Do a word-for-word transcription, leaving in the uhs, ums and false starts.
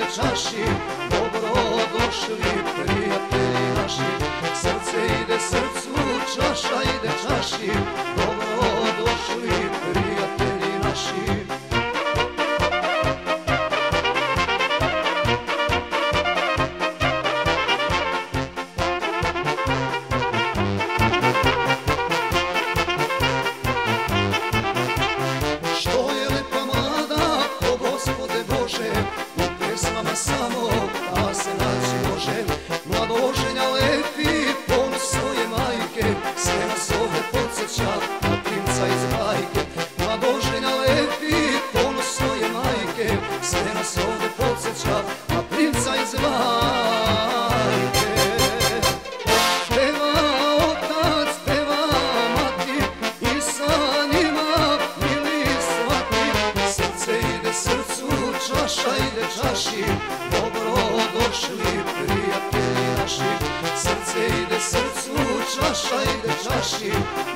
čaši, dobro došli prijatelji naši. Srce ide srcu, čaša ide čaši, dobro došli prijatelji naši. Što je lepa mlada, o Gospode Bože, u pesmama samo ta se naći može. Mladoženja lepi, ponos svoje majke, sve nas ovdje podsjeća na princa iz bajke. Mladoženja lepi, ponos svoje majke, sve nas ovdje podsjeća na princa iz bajke. Peva otac, peva mati, i sa njima mili svaki. Srce ide srcu, čaša ide čaši, dobro došli prijatelji naši. Srce ide srcu, čaša ide čaši,